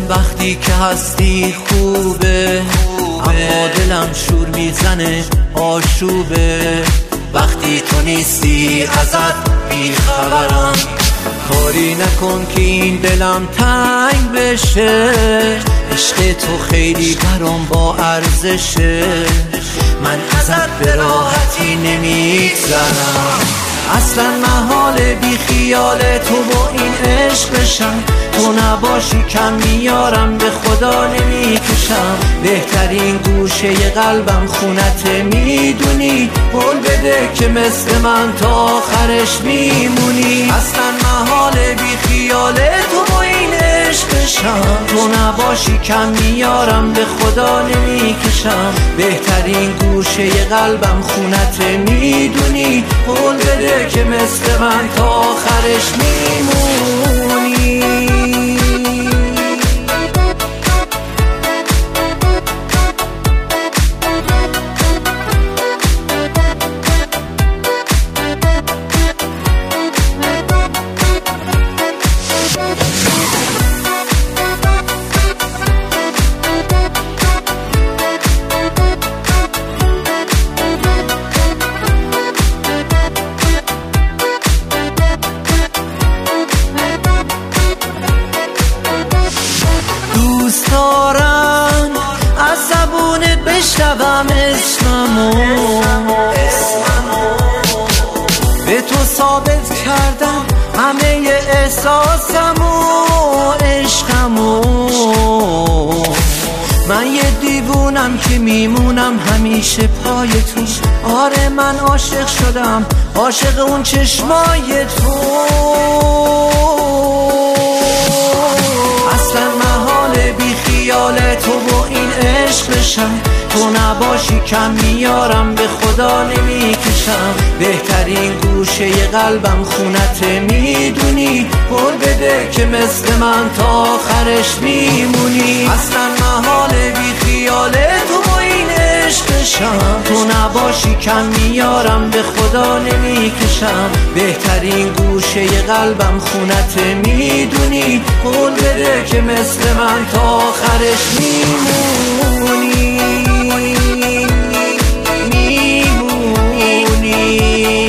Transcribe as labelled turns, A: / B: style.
A: وقتی که هستی خوبه، اما دلم شور میزنه آشوبه. وقتی تو نیستی ازت بیخبرم، کاری نکن که این دلم تنگ بشه. عشق تو خیلی برام با ارزشه، من ازت به راحتی نمیگذرم. اصلا محال بی خیال تو با این عشق بشم. تو نباشی کم میارم، به خدا نمیکشم. بهترین گوشه قلبم خونته میدونی، قول بده که مثل من تا آخرش میمونی. اصلا محال بی خیال تو با این عشق بشم. تو نباشی کم میارم، به خدا نمیکشم. بهترین گوشه قلبم خونته میدونی، قول بده که مثل من تا آخرش میمونی. دوست دارم از زبونت بشنوم اسممو، به تو ثابت کردم همه احساسمو، عشقمو. من یه دیوونم که میمونم همیشه پای تو. آره من عاشق شدم، عاشق اون چشمای تو. اصلا محال بی خیال تو با این عشق بشم. تو نباشی کم میارم، به خدا نمیکشم. بهترین گوشه قلبم خونته میدونی، قول بده که مثل من تا آخرش میمونی. اصلا محال بی خیال تو با این عشق بشم. تو نباشی کم میارم، به خدا نمیکشم. بهترین گوشه قلبم خونته میدونی، قول بده که مثل من تا آخرش میمونی.